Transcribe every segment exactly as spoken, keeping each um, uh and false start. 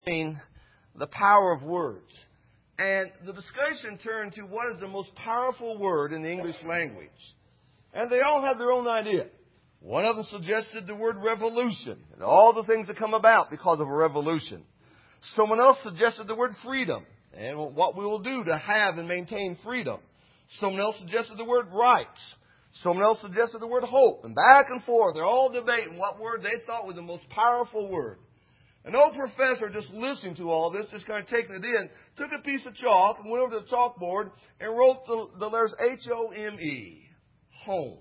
The power of words. And the discussion turned to what is the most powerful word in the English language. And they all had their own idea. One of them suggested the word revolution and all the things that come about because of a revolution. Someone else suggested the word freedom and what we will do to have and maintain freedom. Someone else suggested the word rights. Someone else suggested the word hope. And back and forth, they're all debating what word they thought was the most powerful word. An old professor, just listening to all this, just kind of taking it in, took a piece of chalk and went over to the chalkboard and wrote the, the letters H O M E, home.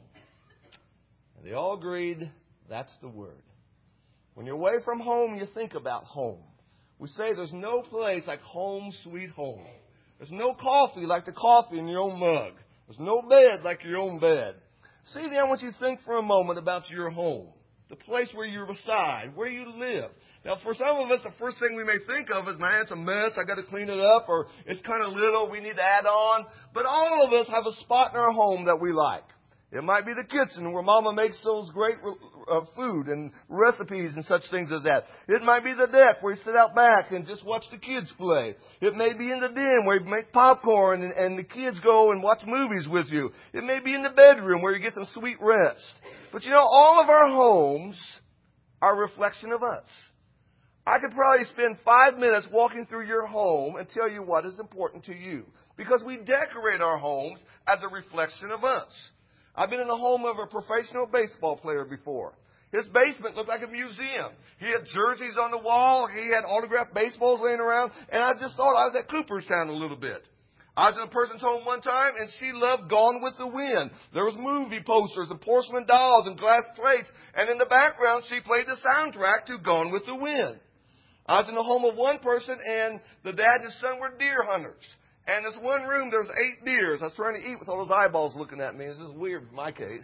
And they all agreed that's the word. When you're away from home, you think about home. We say there's no place like home sweet home. There's no coffee like the coffee in your own mug. There's no bed like your own bed. See, then, I want you to think for a moment about your home. The place where you reside, where you live. Now, for some of us, the first thing we may think of is, man, it's a mess, I got to clean it up, or it's kind of little, we need to add on. But all of us have a spot in our home that we like. It might be the kitchen where Mama makes those great uh, food and recipes and such things as that. It might be the deck where you sit out back and just watch the kids play. It may be in the den where you make popcorn and, and the kids go and watch movies with you. It may be in the bedroom where you get some sweet rest. But you know, all of our homes are a reflection of us. I could probably spend five minutes walking through your home and tell you what is important to you. Because we decorate our homes as a reflection of us. I've been in the home of a professional baseball player before. His basement looked like a museum. He had jerseys on the wall. He had autographed baseballs laying around. And I just thought I was at Cooperstown a little bit. I was in a person's home one time, and she loved Gone with the Wind. There was movie posters and porcelain dolls and glass plates. And in the background, she played the soundtrack to Gone with the Wind. I was in the home of one person, and the dad and his son were deer hunters. And in this one room, there was eight deers. I was trying to eat with all those eyeballs looking at me. This is weird in my case.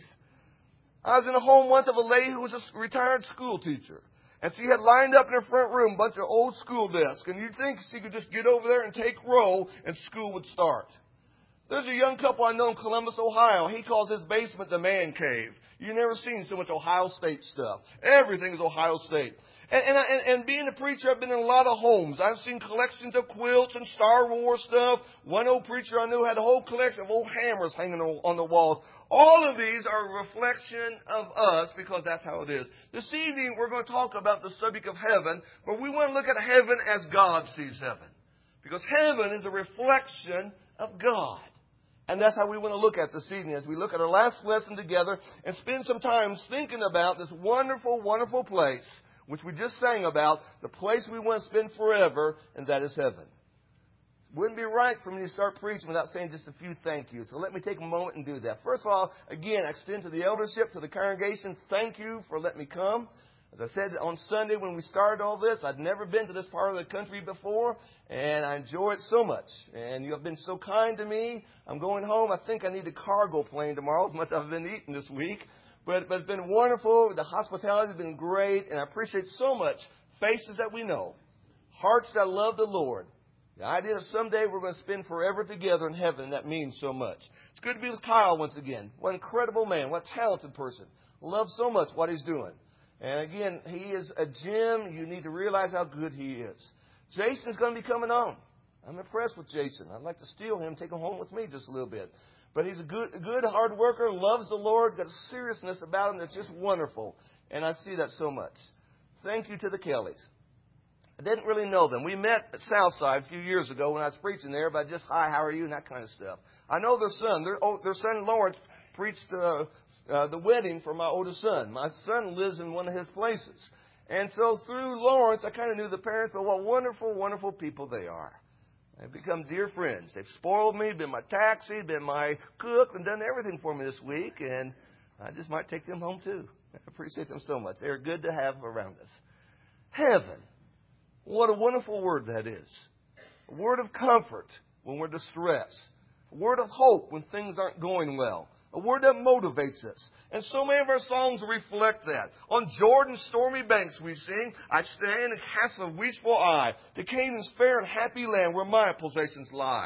I was in a home once of a lady who was a retired school teacher. And she had lined up in her front room a bunch of old school desks. And you'd think she could just get over there and take roll, and school would start. There's a young couple I know in Columbus, Ohio. He calls his basement the man cave. You've never seen so much Ohio State stuff. Everything is Ohio State. And, and, and, and being a preacher, I've been in a lot of homes. I've seen collections of quilts and Star Wars stuff. One old preacher I knew had a whole collection of old hammers hanging on the walls. All of these are a reflection of us because that's how it is. This evening, we're going to talk about the subject of heaven, but we want to look at heaven as God sees heaven. Because heaven is a reflection of God. And that's how we want to look at this evening as we look at our last lesson together and spend some time thinking about this wonderful, wonderful place, which we just sang about, the place we want to spend forever, and that is heaven. It wouldn't be right for me to start preaching without saying just a few thank yous. So let me take a moment and do that. First of all, again, I extend to the eldership, to the congregation, thank you for letting me come. As I said on Sunday when we started all this, I'd never been to this part of the country before, and I enjoy it so much. And you have been so kind to me. I'm going home. I think I need a cargo plane tomorrow, as much as I've been eating this week. But, but it's been wonderful. The hospitality has been great, and I appreciate so much faces that we know, hearts that love the Lord. The idea that someday we're going to spend forever together in heaven, that means so much. It's good to be with Kyle once again. What an incredible man. What a talented person. Love so much what he's doing. And again, he is a gem. You need to realize how good he is. Jason's going to be coming on. I'm impressed with Jason. I'd like to steal him, take him home with me just a little bit. But he's a good, a good hard worker, loves the Lord, got a seriousness about him that's just wonderful. And I see that so much. Thank you to the Kellys. I didn't really know them. We met at Southside a few years ago when I was preaching there, but just, hi, how are you, and that kind of stuff. I know their son. Their, oh, their son, Lawrence, preached uh, uh, the wedding for my oldest son. My son lives in one of his places. And so through Lawrence, I kind of knew the parents, but what wonderful, wonderful people they are. They've become dear friends. They've spoiled me, been my taxi, been my cook, and done everything for me this week. And I just might take them home, too. I appreciate them so much. They're good to have around us. Heaven. What a wonderful word that is. A word of comfort when we're distressed. A word of hope when things aren't going well. A word that motivates us. And so many of our songs reflect that. On Jordan's stormy banks we sing, I stand and cast a wishful eye to Canaan's fair and happy land where my possessions lie.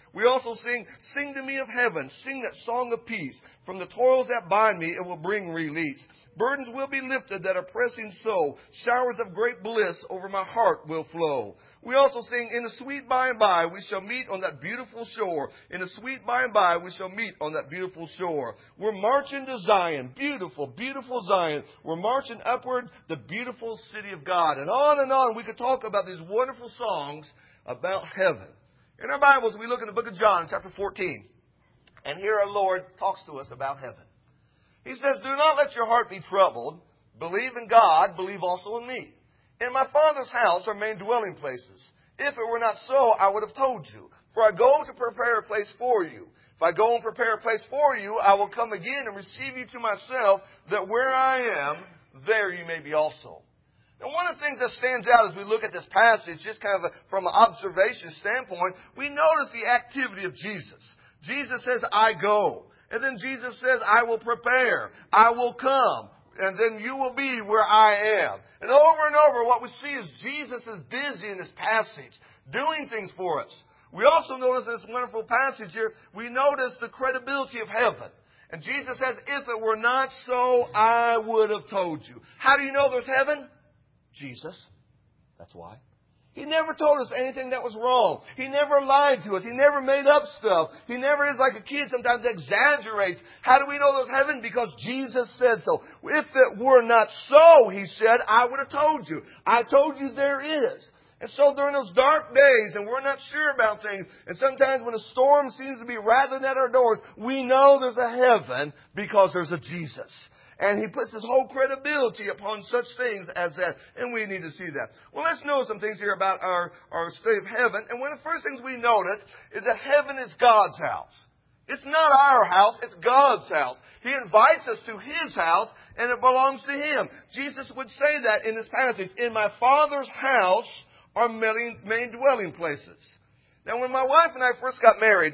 We also sing, sing to me of heaven, sing that song of peace. From the toils that bind me, it will bring release. Burdens will be lifted that are pressing so. Showers of great bliss over my heart will flow. We also sing, in the sweet by and by, we shall meet on that beautiful shore. In the sweet by and by, we shall meet on that beautiful shore. We're marching to Zion. Beautiful, beautiful Zion. We're marching upward, the beautiful city of God. And on and on, we could talk about these wonderful songs about heaven. In our Bibles, we look in the book of John, chapter fourteen. And here our Lord talks to us about heaven. He says, do not let your heart be troubled. Believe in God, believe also in me. In my Father's house are many dwelling places. If it were not so, I would have told you. For I go to prepare a place for you. If I go and prepare a place for you, I will come again and receive you to myself, that where I am, there you may be also. Now, one of the things that stands out as we look at this passage, just kind of a, from an observation standpoint, we notice the activity of Jesus. Jesus says, I go. And then Jesus says, I will prepare. I will come. And then you will be where I am. And over and over, what we see is Jesus is busy in this passage, doing things for us. We also notice this wonderful passage here, we notice the credibility of heaven. And Jesus says, if it were not so, I would have told you. How do you know there's heaven? Jesus. That's why. He never told us anything that was wrong. He never lied to us. He never made up stuff. He never is like a kid sometimes exaggerates. How do we know there's heaven? Because Jesus said so. If it were not so, he said, I would have told you. I told you there is. And so during those dark days, and we're not sure about things, and sometimes when a storm seems to be rattling at our doors, we know there's a heaven because there's a Jesus. And he puts his whole credibility upon such things as that. And we need to see that. Well, let's know some things here about our, our state of heaven. And one of the first things we notice is that heaven is God's house. It's not our house, it's God's house. He invites us to His house, and it belongs to Him. Jesus would say that in this passage. In my Father's house are many, many dwelling places. Now, when my wife and I first got married,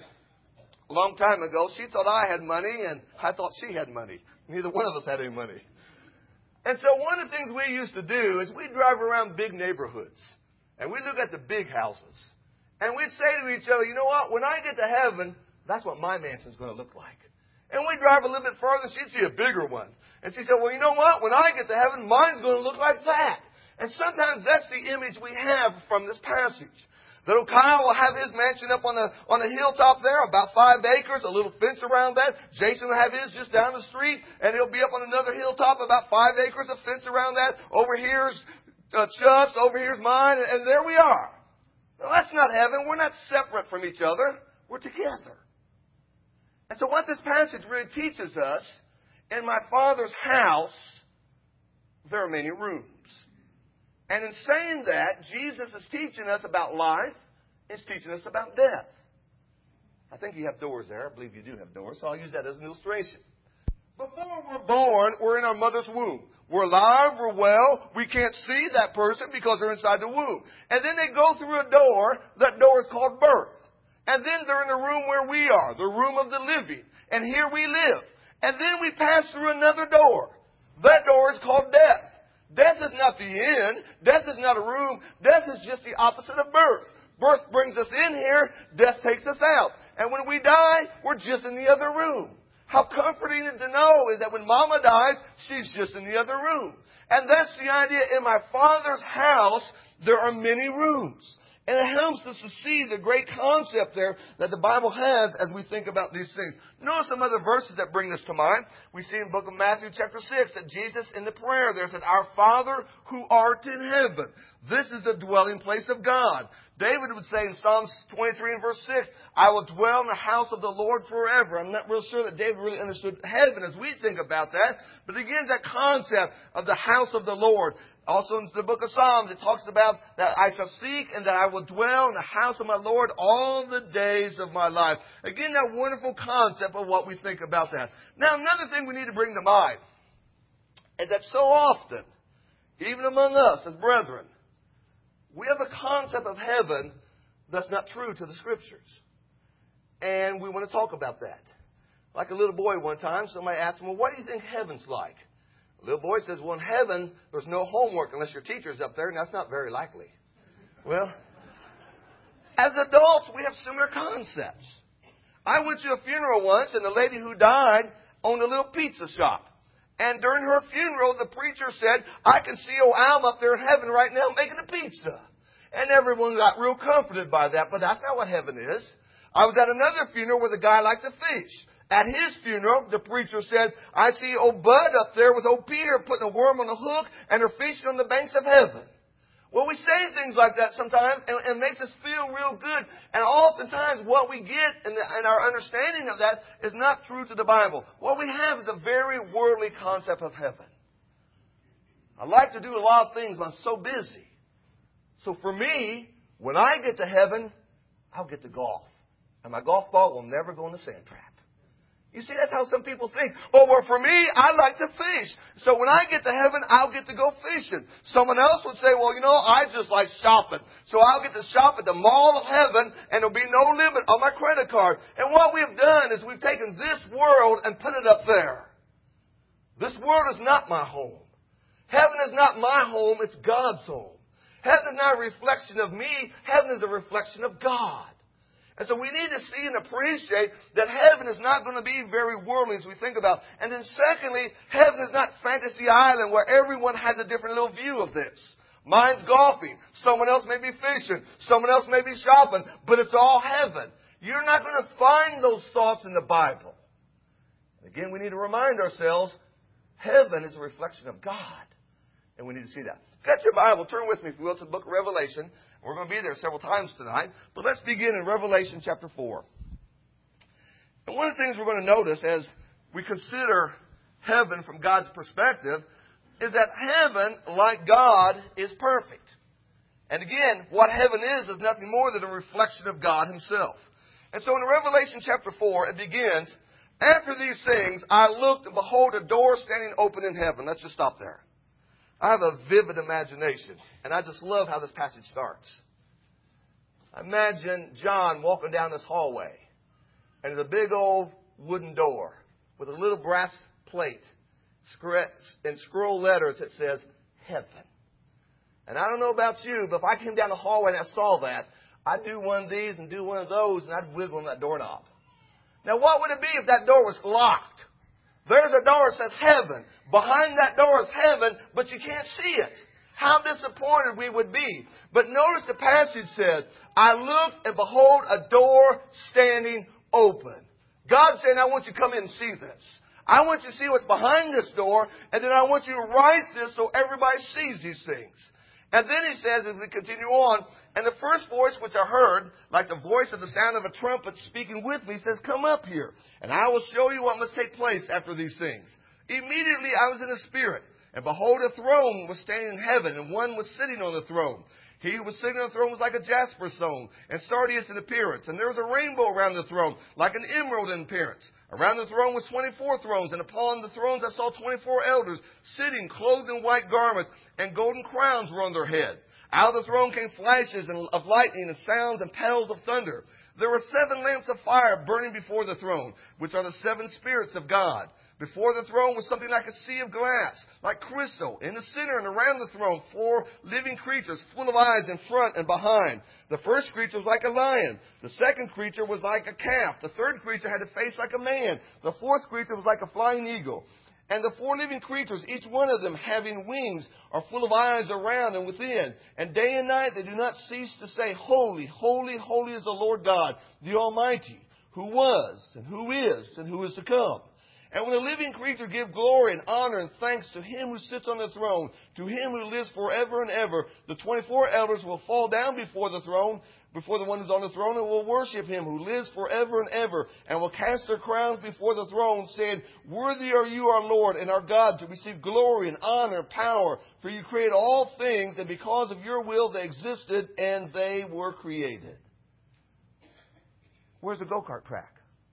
a long time ago, she thought I had money, and I thought she had money. Neither one of us had any money. And so one of the things we used to do is we'd drive around big neighborhoods. And we'd look at the big houses. And we'd say to each other, you know what? When I get to heaven, that's what my mansion's going to look like. And we'd drive a little bit further, and she'd see a bigger one. And she said, well, you know what? When I get to heaven, mine's going to look like that. And sometimes that's the image we have from this passage. Little Kyle will have his mansion up on the on the hilltop there, about five acres, a little fence around that. Jason will have his just down the street, and he'll be up on another hilltop, about five acres, a fence around that. Over here's uh, Chuck's, over here's mine, and, and there we are. Now, that's not heaven. We're not separate from each other. We're together. And so what this passage really teaches us, in my Father's house, there are many rooms. And in saying that, Jesus is teaching us about life. He's teaching us about death. I think you have doors there. I believe you do have doors, so I'll use that as an illustration. Before we're born, we're in our mother's womb. We're alive, we're well. We can't see that person because they're inside the womb. And then they go through a door. That door is called birth. And then they're in the room where we are, the room of the living. And here we live. And then we pass through another door. That door is called death. Death is not the end. Death is not a room. Death is just the opposite of birth. Birth brings us in here. Death takes us out. And when we die, we're just in the other room. How comforting it to know is that when Mama dies, she's just in the other room. And that's the idea. In my Father's house, there are many rooms. And it helps us to see the great concept there that the Bible has as we think about these things. Notice some other verses that bring this to mind. We see in the book of Matthew chapter six that Jesus in the prayer there said, Our Father who art in heaven. This is the dwelling place of God. David would say in Psalms twenty-three and verse six, I will dwell in the house of the Lord forever. I'm not real sure that David really understood heaven as we think about that. But again, that concept of the house of the Lord. Also in the book of Psalms, it talks about that I shall seek and that I will dwell in the house of my Lord all the days of my life. Again, that wonderful concept of what we think about that. Now, another thing we need to bring to mind is that so often, even among us as brethren, we have a concept of heaven that's not true to the Scriptures. And we want to talk about that. Like a little boy one time, somebody asked him, well, what do you think heaven's like? The little boy says, well, in heaven, there's no homework unless your teacher's up there, and that's not very likely. Well, As adults, we have similar concepts. I went to a funeral once, and the lady who died owned a little pizza shop. And during her funeral, the preacher said, I can see old Alma up there in heaven right now making a pizza. And everyone got real comforted by that, but that's not what heaven is. I was at another funeral where the guy liked to fish. At his funeral, the preacher said, I see old Bud up there with old Peter putting a worm on a hook and they're fishing on the banks of heaven. Well, we say things like that sometimes, and, and it makes us feel real good. And oftentimes what we get in, the, in our understanding of that is not true to the Bible. What we have is a very worldly concept of heaven. I like to do a lot of things, but I'm so busy. So for me, when I get to heaven, I'll get to golf. And my golf ball will never go in the sand trap. You see, that's how some people think. Oh, well, for me, I like to fish. So when I get to heaven, I'll get to go fishing. Someone else would say, well, you know, I just like shopping. So I'll get to shop at the mall of heaven, and there'll be no limit on my credit card. And what we've done is we've taken this world and put it up there. This world is not my home. Heaven is not my home. It's God's home. Heaven is not a reflection of me. Heaven is a reflection of God. And so we need to see and appreciate that heaven is not going to be very worldly as we think about. And then secondly, heaven is not fantasy island where everyone has a different little view of this. Mine's golfing. Someone else may be fishing. Someone else may be shopping. But it's all heaven. You're not going to find those thoughts in the Bible. Again, we need to remind ourselves, heaven is a reflection of God. And we need to see that. Got your Bible. Turn with me, if you will, to the book of Revelation. We're going to be there several times tonight. But let's begin in Revelation chapter four. And one of the things we're going to notice as we consider heaven from God's perspective is that heaven, like God, is perfect. And again, what heaven is is nothing more than a reflection of God Himself. And so in Revelation chapter four, it begins, after these things, I looked, and behold, a door standing open in heaven. Let's just stop there. I have a vivid imagination, and I just love how this passage starts. Imagine John walking down this hallway, and there's a big old wooden door with a little brass plate and scroll letters that says, Heaven. And I don't know about you, but if I came down the hallway and I saw that, I'd do one of these and do one of those, and I'd wiggle on that doorknob. Now, what would it be if that door was locked? There's a door that says heaven. Behind that door is heaven, but you can't see it. How disappointed we would be. But notice the passage says, I looked and behold a door standing open. God's saying, I want you to come in and see this. I want you to see what's behind this door, and then I want you to write this so everybody sees these things. And then he says, as we continue on, and the first voice which I heard, like the voice of the sound of a trumpet speaking with me, says, Come up here, and I will show you what must take place after these things. Immediately I was in the Spirit, and behold, a throne was standing in heaven, and one was sitting on the throne. He who was sitting on the throne was like a jasper stone, and sardius in appearance. And there was a rainbow around the throne, like an emerald in appearance. Around the throne was twenty-four thrones, and upon the thrones I saw twenty-four elders, sitting, clothed in white garments, and golden crowns were on their head. Out of the throne came flashes of lightning, and sounds and peals of thunder. There were seven lamps of fire burning before the throne, which are the seven spirits of God. Before the throne was something like a sea of glass, like crystal. In the center and around the throne, four living creatures, full of eyes in front and behind. The first creature was like a lion. The second creature was like a calf. The third creature had a face like a man. The fourth creature was like a flying eagle. And the four living creatures, each one of them having wings, are full of eyes around and within. And day and night they do not cease to say, Holy, holy, holy is the Lord God, the Almighty, who was, and who is, and who is to come. And when the living creature give glory and honor and thanks to Him who sits on the throne, to Him who lives forever and ever, the twenty-four elders will fall down before the throne, before the one who's on the throne, and will worship Him who lives forever and ever, and will cast their crowns before the throne, saying, Worthy are you, our Lord and our God, to receive glory and honor and power, for you created all things, and because of your will they existed, and they were created. Where's the go-kart track?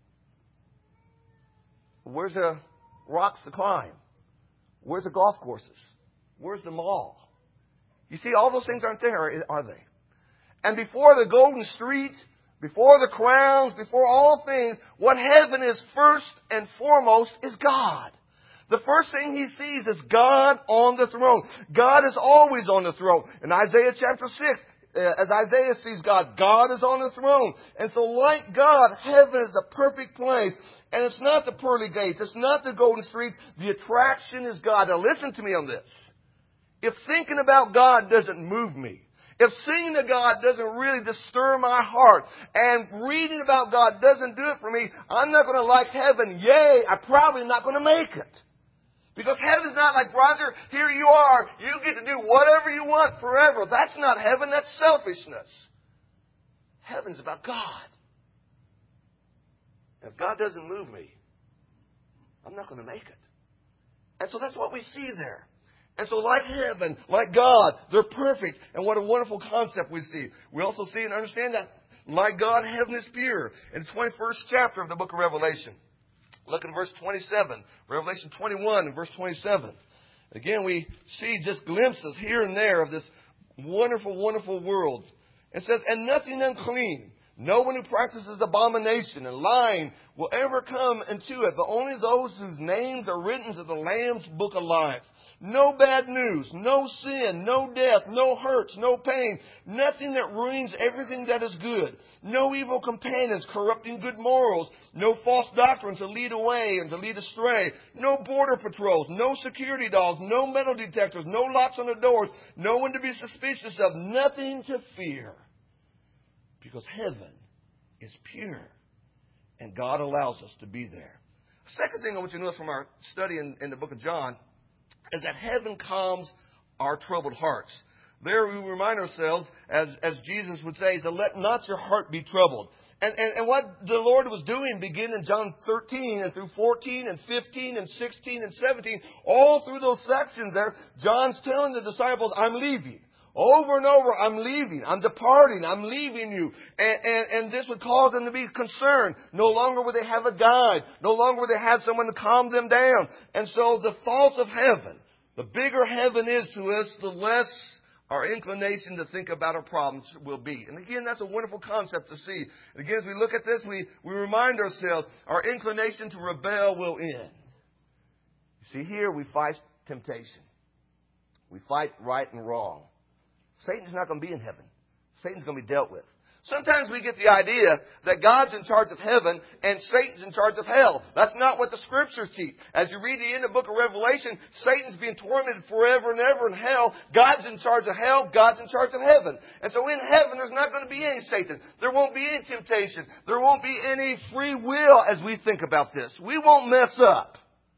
Where's the rocks to climb? Where's the golf courses? Where's the mall? You see, all those things aren't there, are they? And before the golden street, before the crowns, before all things, what heaven is first and foremost is God. The first thing he sees is God on the throne. God is always on the throne. In Isaiah chapter six, as Isaiah sees God, God is on the throne. And so like God, heaven is a perfect place. And it's not the pearly gates. It's not the golden streets. The attraction is God. Now listen to me on this. If thinking about God doesn't move me, if singing to God doesn't really disturb my heart, and reading about God doesn't do it for me, I'm not going to like heaven. Yay, I'm probably not going to make it. Because heaven's not like, Roger, here you are. You get to do whatever you want forever. That's not heaven. That's selfishness. Heaven's about God. If God doesn't move me, I'm not going to make it. And so that's what we see there. And so like heaven, like God, they're perfect. And what a wonderful concept we see. We also see and understand that like God, heaven is pure. In the twenty-first chapter of the book of Revelation. Look at verse twenty-seven. Revelation twenty-one and verse twenty-seven. Again, we see just glimpses here and there of this wonderful, wonderful world. It says, and nothing unclean. No one who practices abomination and lying will ever come into it, but only those whose names are written to the Lamb's book of life. No bad news, no sin, no death, no hurts, no pain, nothing that ruins everything that is good. No evil companions corrupting good morals, no false doctrine to lead away and to lead astray, no border patrols, no security dogs, no metal detectors, no locks on the doors, no one to be suspicious of, nothing to fear. Because heaven is pure and God allows us to be there. Second thing I want you to notice from our study in, in the book of John is that heaven calms our troubled hearts. There we remind ourselves, as, as Jesus would say, is that let not your heart be troubled. And, and, and what the Lord was doing, beginning in John thirteen and through fourteen and fifteen and sixteen and seventeen, all through those sections there, John's telling the disciples, I'm leaving. Over and over, I'm leaving, I'm departing, I'm leaving you. And, and, and this would cause them to be concerned. No longer would they have a guide. No longer would they have someone to calm them down. And so the thoughts of heaven, the bigger heaven is to us, the less our inclination to think about our problems will be. And again, that's a wonderful concept to see. And again, as we look at this, we, we remind ourselves our inclination to rebel will end. You see, here we fight temptation. We fight right and wrong. Satan's not going to be in heaven. Satan's going to be dealt with. Sometimes we get the idea that God's in charge of heaven and Satan's in charge of hell. That's not what the Scriptures teach. As you read the end of the book of Revelation, Satan's being tormented forever and ever in hell. God's in charge of hell. God's in charge of heaven. And so in heaven, there's not going to be any Satan. There won't be any temptation. There won't be any free will as we think about this. We won't mess up.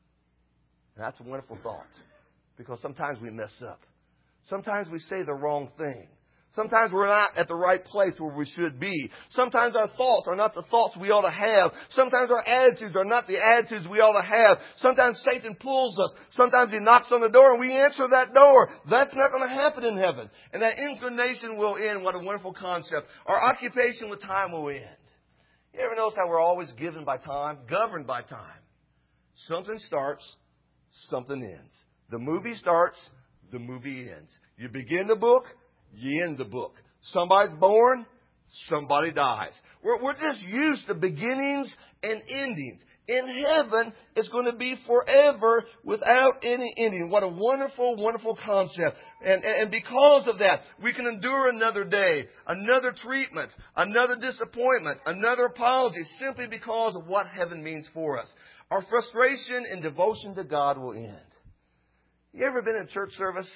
And that's a wonderful thought. Because sometimes we mess up. Sometimes we say the wrong thing. Sometimes we're not at the right place where we should be. Sometimes our thoughts are not the thoughts we ought to have. Sometimes our attitudes are not the attitudes we ought to have. Sometimes Satan pulls us. Sometimes he knocks on the door and we answer that door. That's not going to happen in heaven. And that inclination will end. What a wonderful concept. Our occupation with time will end. You ever notice how we're always given by time, governed by time? Something starts, something ends. The movie starts, the movie ends. You begin the book, you end the book. Somebody's born, somebody dies. We're, we're just used to beginnings and endings. In heaven, it's going to be forever without any ending. What a wonderful, wonderful concept. And, and, and because of that, we can endure another day, another treatment, another disappointment, another apology, simply because of what heaven means for us. Our frustration and devotion to God will end. You ever been in church service?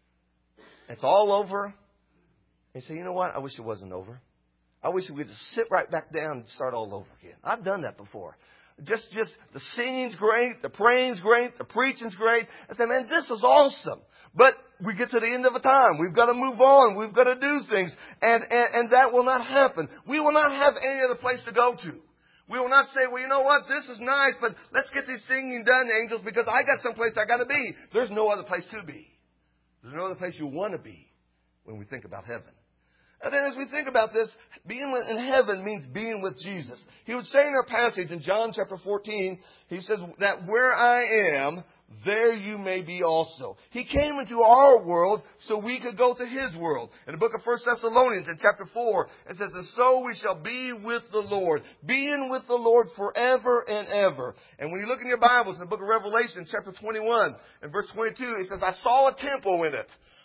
It's all over. And you say, you know what? I wish it wasn't over. I wish we could just sit right back down and start all over again. I've done that before. Just, just the singing's great, the praying's great, the preaching's great. I say, man, this is awesome. But we get to the end of a time. We've got to move on. We've got to do things. And, and, and that will not happen. We will not have any other place to go to. We will not say, well, you know what? This is nice, but let's get this singing done, angels, because I got someplace I got to be. There's no other place to be. There's no other place you want to be when we think about heaven. And then as we think about this, being in heaven means being with Jesus. He would say in our passage in John chapter fourteen, he says that where I am, there you may be also. He came into our world so we could go to His world. In the book of First Thessalonians in chapter four, it says, and so we shall be with the Lord, being with the Lord forever and ever. And when you look in your Bibles, in the book of Revelation chapter twenty-one and verse twenty-two, it says, I saw a temple in it,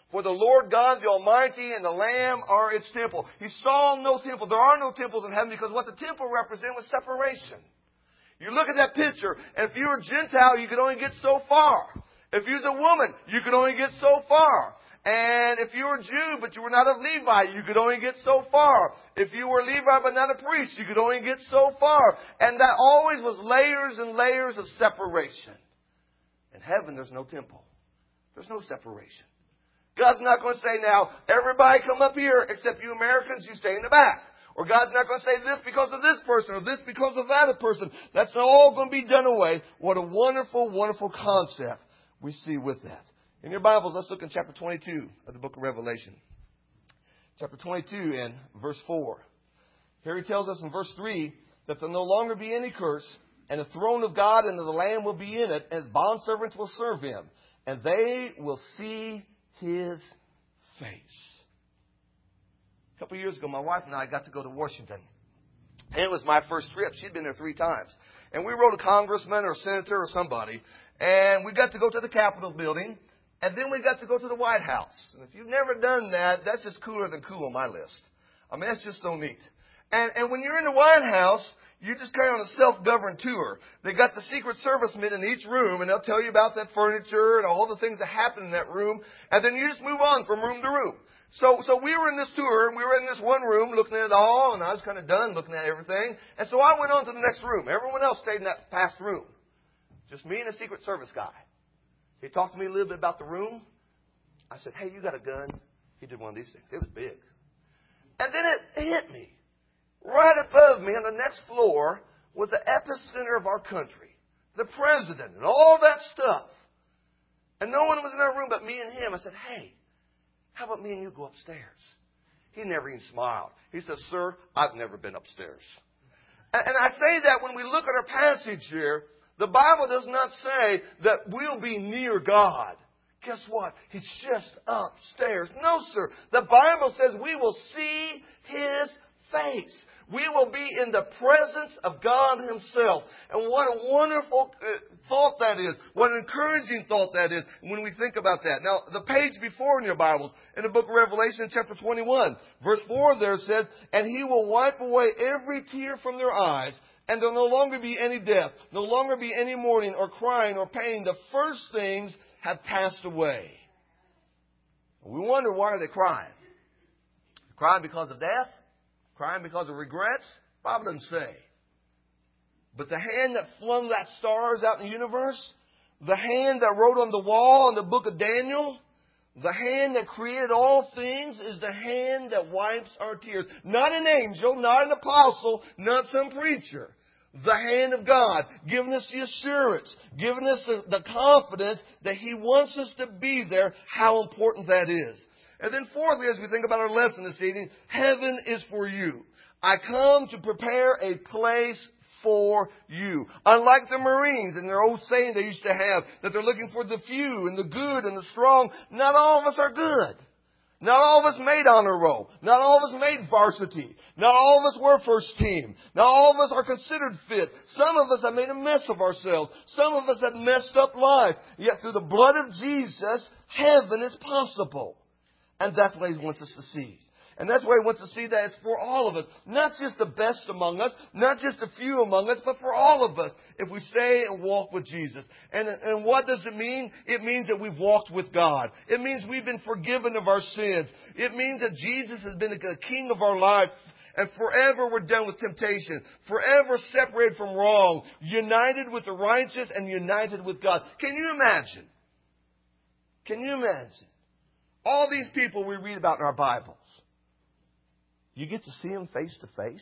For the Lord God, the Almighty, and the Lamb are its temple. He saw no temple. There are no temples in heaven because what the temple represented was separation. You look at that picture, and if you were Gentile, you could only get so far. If you was a woman, you could only get so far. And if you were a Jew, but you were not of Levi, you could only get so far. If you were Levi, but not a priest, you could only get so far. And that always was layers and layers of separation. In heaven, there's no temple. There's no separation. God's not going to say, now, everybody come up here, except you Americans, you stay in the back. Or God's not going to say this because of this person, or this because of that person. That's all going to be done away. What a wonderful, wonderful concept we see with that. In your Bibles, let's look in chapter twenty-two of the book of Revelation. Chapter twenty-two and verse four. Here he tells us in verse three that there'll no longer be any curse, and the throne of God and of the Lamb will be in it, and his bondservants will serve him, and they will see his face. A couple of years ago, my wife and I got to go to Washington. And it was my first trip. She'd been there three times. And we rode a congressman or a senator or somebody. And we got to go to the Capitol building. And then we got to go to the White House. And if you've never done that, that's just cooler than cool on my list. I mean, that's just so neat. And, and when you're in the White House, you just carry on a self-governed tour. They got the Secret Service men in each room, and they'll tell you about that furniture and all the things that happen in that room. And then you just move on from room to room. So, so we were in this tour, and we were in this one room looking at it all, and I was kind of done looking at everything. And so I went on to the next room. Everyone else stayed in that past room. Just me and a Secret Service guy. He talked to me a little bit about the room. I said, hey, you got a gun? He did one of these things. It was big. And then it hit me. Right above me on the next floor was the epicenter of our country. The president and all that stuff. And no one was in that room but me and him. I said, hey, how about me and you go upstairs? He never even smiled. He said, sir, I've never been upstairs. And, and I say that when we look at our passage here, the Bible does not say that we'll be near God. Guess what? He's just upstairs. No, sir. The Bible says we will see his face. We will be in the presence of God himself. And what a wonderful thought that is. What an encouraging thought that is when we think about that. Now, the page before in your Bibles, in the book of Revelation, chapter twenty-one, verse four there says, and he will wipe away every tear from their eyes, and there'll no longer be any death, no longer be any mourning or crying or pain. The first things have passed away. We wonder, why are they crying? Crying because of death? Crying because of regrets? Bible doesn't say. But the hand that flung that stars out in the universe, the hand that wrote on the wall in the book of Daniel, the hand that created all things is the hand that wipes our tears. Not an angel, not an apostle, not some preacher. The hand of God, giving us the assurance, giving us the, the confidence that he wants us to be there, how important that is. And then fourthly, as we think about our lesson this evening, heaven is for you. I come to prepare a place for you. Unlike the Marines and their old saying they used to have, that they're looking for the few and the good and the strong. Not all of us are good. Not all of us made honor roll. Not all of us made varsity. Not all of us were first team. Not all of us are considered fit. Some of us have made a mess of ourselves. Some of us have messed up life. Yet through the blood of Jesus, heaven is possible. And that's what he wants us to see. And that's why he wants to see that it's for all of us. Not just the best among us, not just a few among us, but for all of us if we stay and walk with Jesus. And, and what does it mean? It means that we've walked with God. It means we've been forgiven of our sins. It means that Jesus has been the king of our life. And forever we're done with temptation. Forever separated from wrong. United with the righteous and united with God. Can you imagine? Can you imagine? All these people we read about in our Bibles. You get to see them face to face.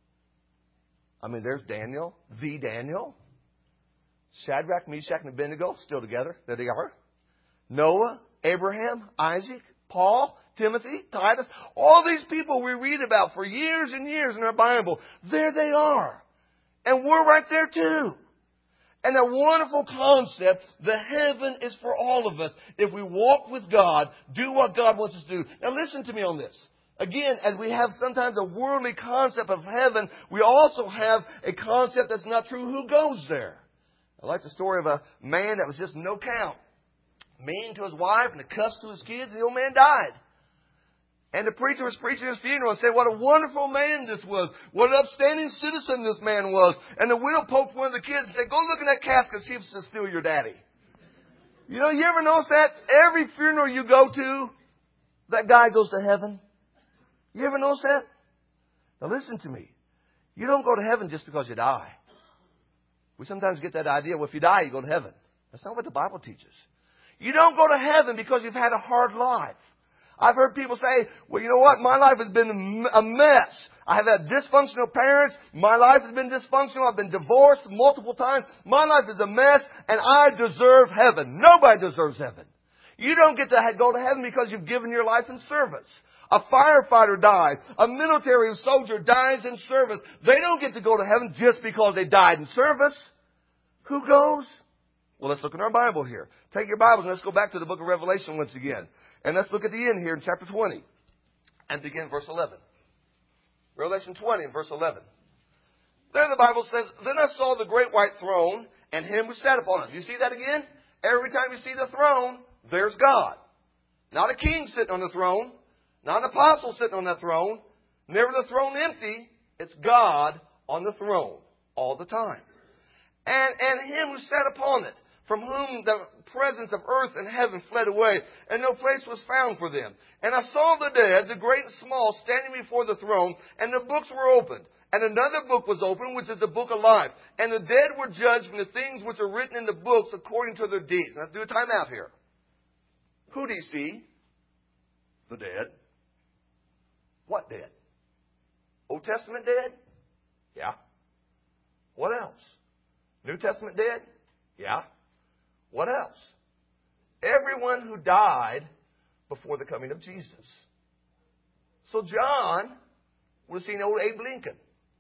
I mean, there's Daniel, the Daniel. Shadrach, Meshach, and Abednego, still together. There they are. Noah, Abraham, Isaac, Paul, Timothy, Titus. All these people we read about for years and years in our Bible. There they are. And we're right there too. And a wonderful concept, the heaven is for all of us. If we walk with God, do what God wants us to do. Now listen to me on this. Again, as we have sometimes a worldly concept of heaven, we also have a concept that's not true. Who goes there? I like the story of a man that was just no count. mean to his wife and a cuss to his kids, and the old man died. And the preacher was preaching his funeral and said, what a wonderful man this was. What an upstanding citizen this man was. And the widow poked one of the kids and said, go look in that casket, see if it's still your daddy. You know, you ever notice that? Every funeral you go to, that guy goes to heaven. You ever notice that? Now listen to me. You don't go to heaven just because you die. We sometimes get that idea, well, if you die, you go to heaven. That's not what the Bible teaches. You don't go to heaven because you've had a hard life. I've heard people say, well, you know what? My life has been a mess. I have had dysfunctional parents. My life has been dysfunctional. I've been divorced multiple times. My life is a mess, and I deserve heaven. Nobody deserves heaven. You don't get to go to heaven because you've given your life in service. A firefighter dies. A military soldier dies in service. They don't get to go to heaven just because they died in service. Who goes? Well, let's look in our Bible here. Take your Bibles and let's go back to the book of Revelation once again. And let's look at the end here in chapter twenty. And begin verse eleven. Revelation twenty and verse eleven. There the Bible says, then I saw the great white throne and him who sat upon it. Do you see that again? Every time you see the throne, there's God. Not a king sitting on the throne. Not an apostle sitting on that throne. Never the throne empty. It's God on the throne all the time. And, and him who sat upon it, from whom the presence of earth and heaven fled away, and no place was found for them. And I saw the dead, the great and small, standing before the throne, and the books were opened. And another book was opened, which is the book of life. And the dead were judged from the things which are written in the books according to their deeds. Now, let's do a time out here. Who do you see? The dead. What dead? Old Testament dead? Yeah. What else? New Testament dead? Yeah. What else? Everyone who died before the coming of Jesus. So John would have seen old Abe Lincoln.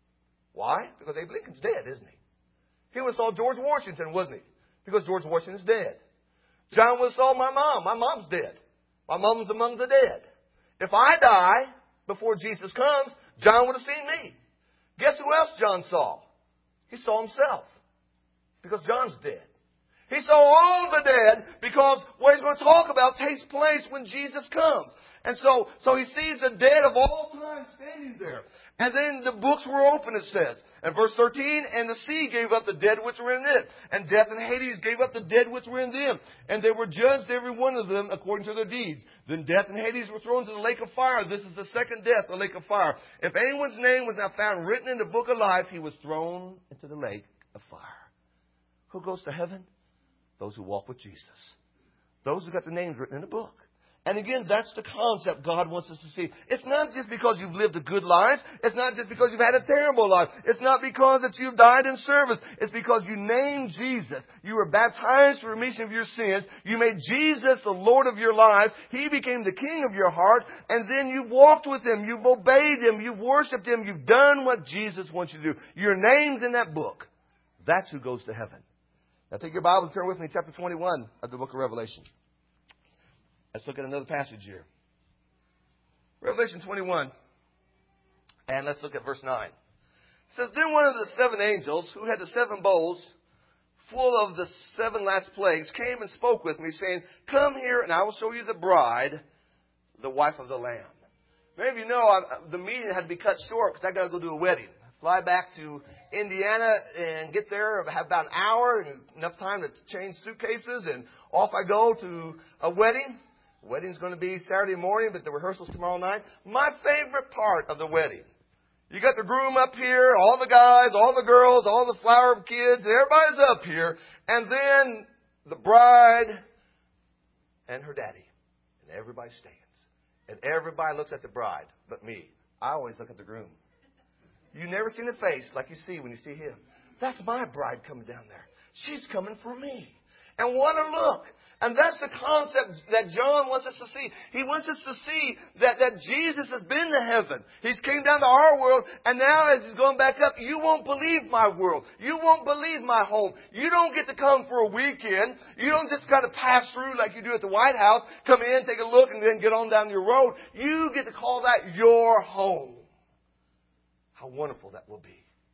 Why? Because Abe Lincoln's dead, isn't he? He would have saw George Washington, wasn't he? Because George Washington's dead. John would have saw my mom. My mom's dead. My mom's among the dead. If I die before Jesus comes, John would have seen me. Guess who else John saw? He saw himself. Because John's dead. He saw all the dead because what he's going to talk about takes place when Jesus comes. And so, so he sees the dead of all time standing there. And then the books were open, it says. And verse thirteen, and the sea gave up the dead which were in it. And death and Hades gave up the dead which were in them. And they were judged every one of them according to their deeds. Then death and Hades were thrown into the lake of fire. This is the second death, the lake of fire. If anyone's name was not found written in the book of life, he was thrown into the lake of fire. Who goes to heaven? Those who walk with Jesus. Those who got the names written in the book. And again, that's the concept God wants us to see. It's not just because you've lived a good life. It's not just because you've had a terrible life. It's not because that you've died in service. It's because you named Jesus. You were baptized for remission of your sins. You made Jesus the Lord of your life. He became the King of your heart. And then you've walked with Him. You've obeyed Him. You've worshiped Him. You've done what Jesus wants you to do. Your name's in that book. That's who goes to heaven. Now take your Bible and turn with me to chapter twenty-one of the book of Revelation. Let's look at another passage here. Revelation twenty-one. And let's look at verse nine. It says, then one of the seven angels who had the seven bowls full of the seven last plagues came and spoke with me, saying, come here and I will show you the bride, the wife of the Lamb. Many of you know I, the meeting had to be cut short because I got to go do a wedding. Fly back to Indiana and get there, have about an hour, and enough time to change suitcases, and off I go to a wedding. The wedding's going to be Saturday morning, but the rehearsal's tomorrow night. My favorite part of the wedding. You got the groom up here, all the guys, all the girls, all the flower kids, everybody's up here, and then the bride and her daddy. And everybody stands. And everybody looks at the bride, but me. I always look at the groom. You never seen a face like you see when you see him. That's my bride coming down there. She's coming for me. And what a look. And that's the concept that John wants us to see. He wants us to see that, that Jesus has been to heaven. He's came down to our world, and now as He's going back up, you won't believe my world. You won't believe my home. You don't get to come for a weekend. You don't just kind of pass through like you do at the White House, come in, take a look, and then get on down your road. You get to call that your home. How wonderful that will be.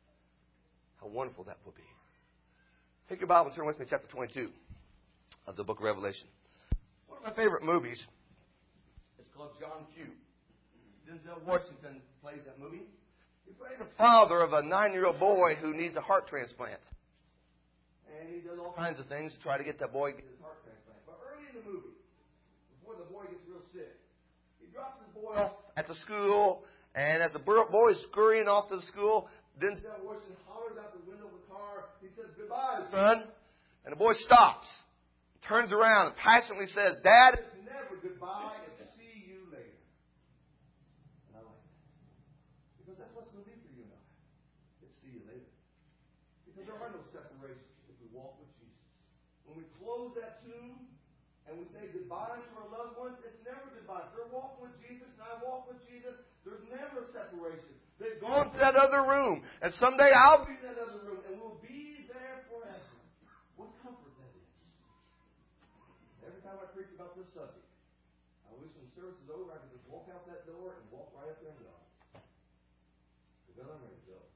How wonderful that will be. Take your Bible and turn with me to chapter twenty-two of the book of Revelation. One of my favorite movies is called John Q. Denzel Washington plays that movie. He plays the father of a nine-year-old boy who needs a heart transplant. And he does all kinds of things to try to get that boy to get his heart transplant. But early in the movie, before the boy gets real sick, he drops his boy off at the school, and as the boy is scurrying off to the school, Denzel Washington hollers out the window of the car. He says, "Goodbye, son." And the boy stops, turns around, and passionately says, "Dad, it's never goodbye. It's see you later." And I like that. Because that's what's going to be for you and I. It's see you later. Because there are no separations if we walk with Jesus. When we close that tomb and we say goodbye to our loved ones, it's never goodbye. If they're walking with Jesus and I walk with Jesus, there's never a separation. They've gone to that other room, and someday I'll be in that other room, and we'll be there forever. What comfort that is. Every time I preach about this subject, I wish when service is over, I could just walk out that door and walk right up there and go. Because I'm ready to go.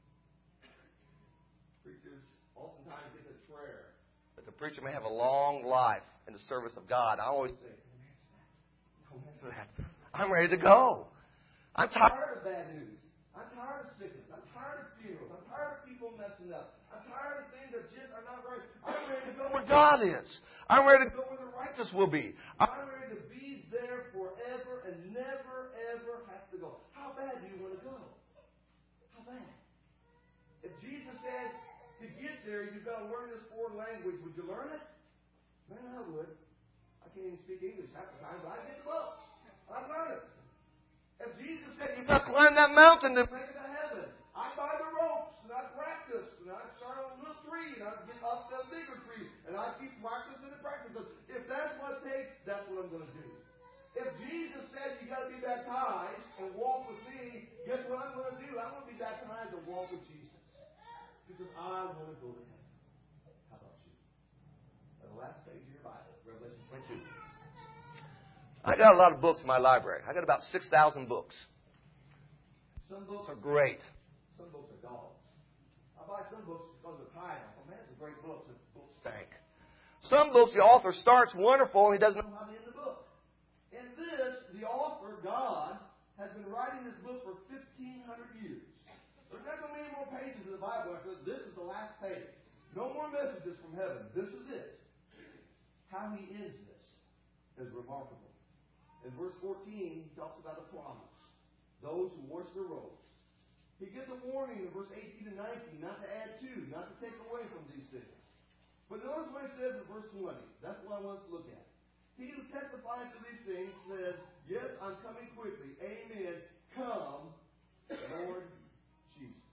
Preachers oftentimes get this prayer that the preacher may have a long life in the service of God. I always say, don't answer that. I'm ready to go. I'm tired of bad news. I'm tired of sickness. I'm tired of funerals. I'm tired of people messing up. I'm tired of things that just are not right. I'm ready to go where God is. I'm ready to go where the righteous will be. I'm ready to be there forever and never, ever have to go. How bad do you want to go? How bad? If Jesus says to get there, you've got to learn this foreign language, would you learn it? Man, I would. I can't even speak English half the time, but I get the book. I'd learn it. If Jesus said you've got to climb that mountain to make it to heaven, I'd buy the ropes, and I'd practice, and I'd start on a little tree, and I'd get up to a bigger tree, and I'd keep practicing and practicing. If that's what it takes, that's what I'm going to do. If Jesus said you've got to be baptized and walk with me, guess what I'm going to do? I'm going to be baptized and walk with Jesus. Because I want to go to heaven. How about you? On the last page of your Bible, Revelation twenty-two. I got a lot of books in my library. I got about six thousand books. Some books are great. Some books are dogs. I buy some books because of the title. Oh, man, it's a great book. The book stank. Some books, the author starts wonderful, and he doesn't know how to end the book. In this, the author, God, has been writing this book for fifteen hundred years. There's not going to be any more pages in the Bible after this is the last page. No more messages from heaven. This is it. How he ends this is remarkable. In verse fourteen, he talks about a promise. Those who wash their robes. He gives a warning in verse eighteen and nineteen not to add to, not to take away from these things. But notice what he says in verse twenty. That's what I want us to look at. He who testifies to these things says, "Yes, I'm coming quickly. Amen. Come, Lord Jesus."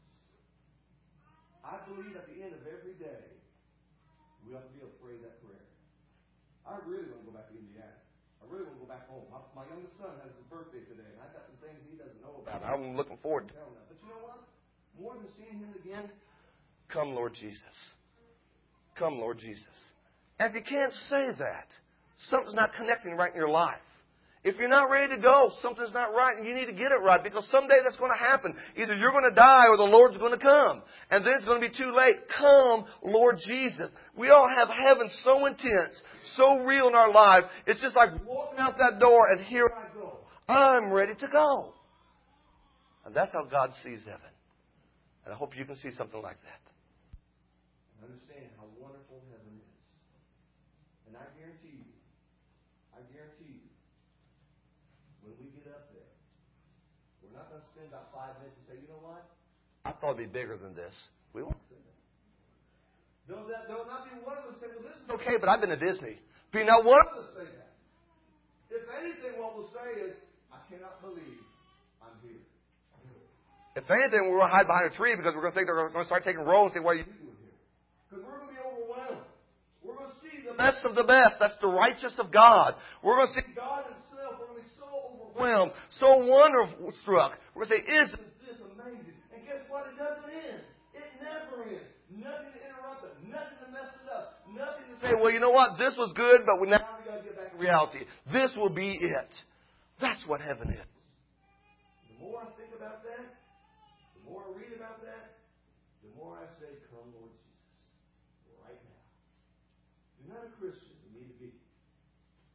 I believe at the end of every day, we ought to be able to pray that prayer. I really want to go back to Indiana. I really want to go back home. My, my youngest son has his birthday today, and I've got some things he doesn't know about. I'm looking forward to telling him. But you know what? More than seeing him again, come, Lord Jesus. Come, Lord Jesus. And if you can't say that, something's not connecting right in your life. If you're not ready to go, something's not right, and you need to get it right, because someday that's going to happen. Either you're going to die or the Lord's going to come. And then it's going to be too late. Come, Lord Jesus. We all have heaven so intense, so real in our life. It's just like walking out that door, and here I go. I'm ready to go. And that's how God sees heaven. And I hope you can see something like that. And understand how wonderful heaven is. And I guarantee you, I guarantee you, when we get up there, we're not going to spend about five minutes and say, you know what? I thought it'd be bigger than this. We won't say that. There'll, that, there'll not be one of us say, well, this is okay, but I've been to Disney. Be not one of us say that. If anything, what we'll say is, I cannot believe I'm here. If anything, we're going to hide behind a tree because we're going to think they're going to start taking roll and say, what are you doing here? Because we're going to be overwhelmed. We're going to see the best of the best. That's the righteous of God. We're going to see God Himself. We're going to be so overwhelmed, so wonderful struck. We're going to say, isn't this amazing? And guess what? It doesn't end. It never ends. Nothing to interrupt it. Nothing to mess it up. Nothing to say, well, you know what? This was good, but now we got to get back to reality. This will be it. That's what heaven is. The more I think about that, the more I read about that, the more I say, come, Lord Jesus, right now. You're not a Christian. You need to be.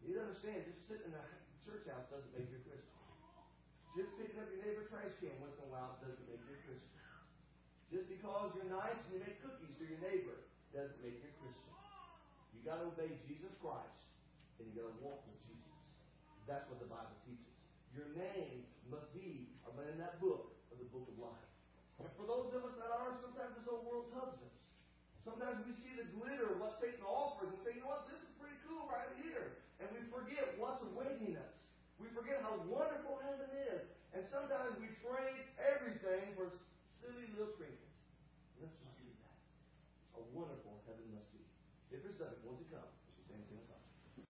You need to understand, just sitting in a church house doesn't make you a Christian. Just picking up your neighbor's trash can once in a while doesn't make you a Christian. Just because you're nice and you make cookies for your neighbor doesn't make you a Christian. You got to obey Jesus Christ, and you got to walk with Jesus. That's what the Bible teaches. Your name must be in that book, of the book of life. And for those of us that are, sometimes this whole world tugs us. Sometimes we see the glitter of what Satan offers and say, you know what, this is pretty cool right here. And we forget what's awaiting us. We forget how wonderful heaven is. And sometimes we trade everything for silly little trinkets. Let's just do that. A wonderful heaven must be. If you're subject, once it comes,